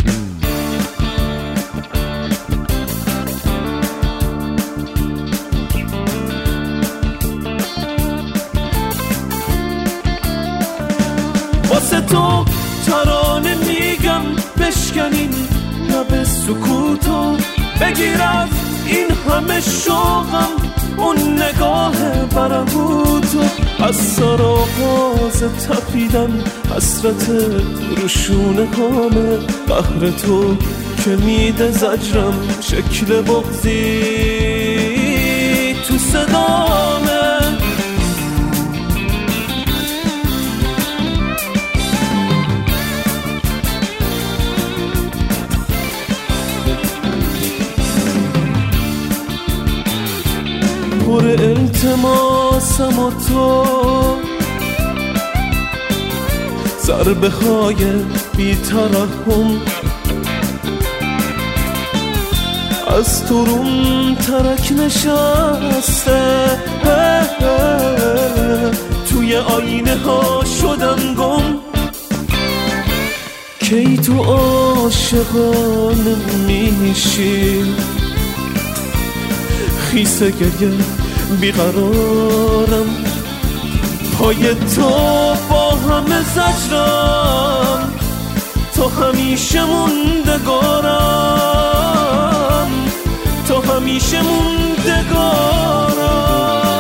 واسه تو ترانه میگم بشکنین لب سکوتو، بگیر از این همه شوقم اون نگاه برهوتو، از سرآغاز تپیدن حسرت روشونه هامه، قهر تو که میده زجرم شکل بغضی تو صدامه. پر التماسم و تو ضربه های بی ترحم از تو روم ترک نشسته، توی آینه ها شدم گم، کی تو عاشقانه میشی، خیسه گریه بیقرارم، پای تو با همه زجرم، تو همیشه موندگارم، تو همیشه موندگارم.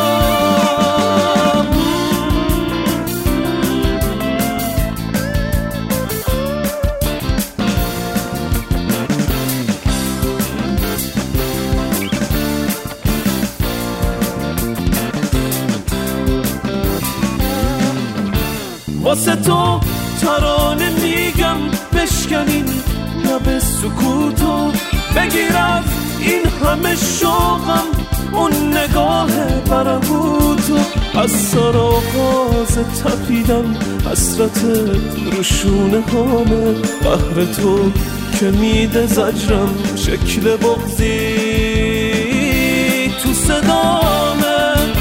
واسه تو ترانه میگم بشکنین لب سکوتو، بگیر از این همه شوقم اون نگاه برهوتو، از سرآغاز تپیدن حسرت روشونه هامه، قهر تو که میده زجرم شکل بغضی تو صدامه.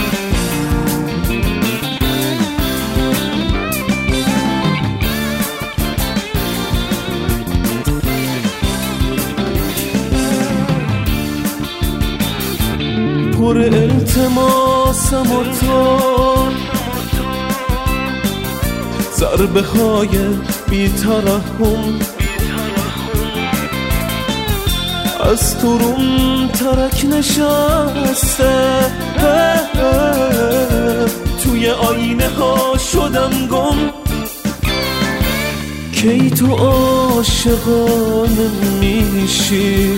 پر التماسم و تو ضربه های بی ترحم از تو روم ترک نشسته، توی آینه ها شدم گم، کی تو عاشقانه میشی،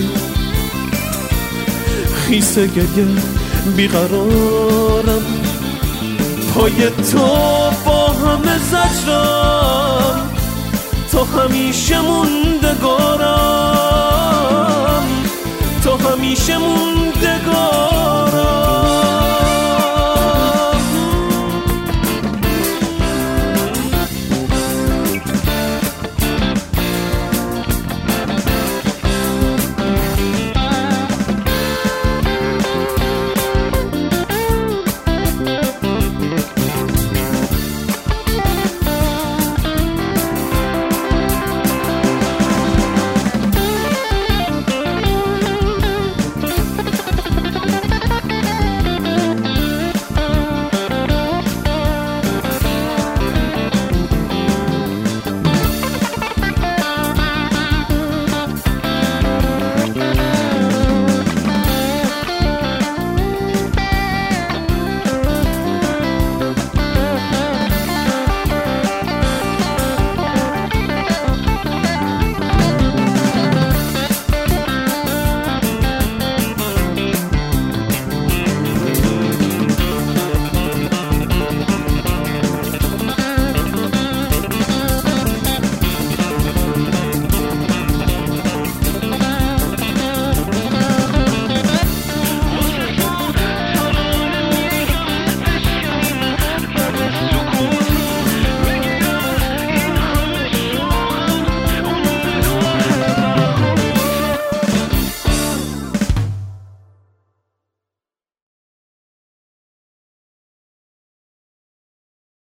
خیسه گریه بیقرارم، پای تو با همه زجرم، تو همیشه موندگارم، تو همیشه موندگارم.